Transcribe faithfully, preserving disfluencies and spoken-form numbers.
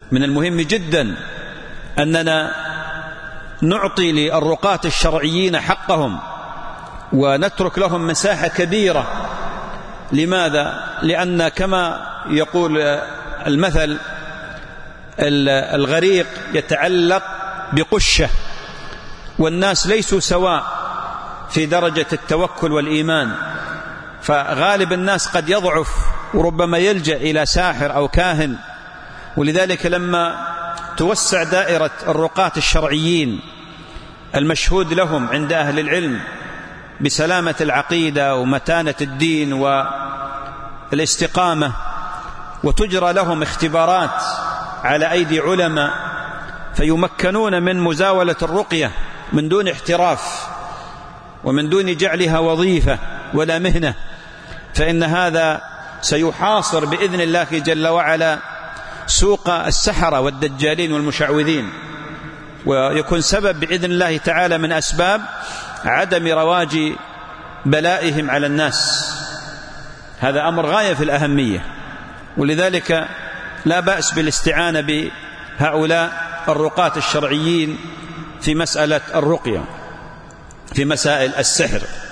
من المهم جدا أننا نعطي للرقاة الشرعيين حقهم ونترك لهم مساحة كبيرة. لماذا؟ لأن كما يقول المثل الغريق يتعلق بقشة، والناس ليسوا سواء في درجة التوكل والإيمان، فغالب الناس قد يضعف وربما يلجأ إلى ساحر أو كاهن. ولذلك لما توسع دائرة الرقاة الشرعيين المشهود لهم عند أهل العلم بسلامة العقيدة ومتانة الدين والاستقامة، وتجرى لهم اختبارات على أيدي علماء فيمكنون من مزاولة الرقية من دون احتراف ومن دون جعلها وظيفة ولا مهنة، فإن هذا سيحاصر بإذن الله جل وعلا سوق السحرة والدجالين والمشعوذين، ويكون سبب بإذن الله تعالى من أسباب عدم رواج بلائهم على الناس. هذا أمر غاية في الأهمية، ولذلك لا بأس بالاستعانة بهؤلاء الرقاة الشرعيين في مسألة الرقية، في مسائل السحر.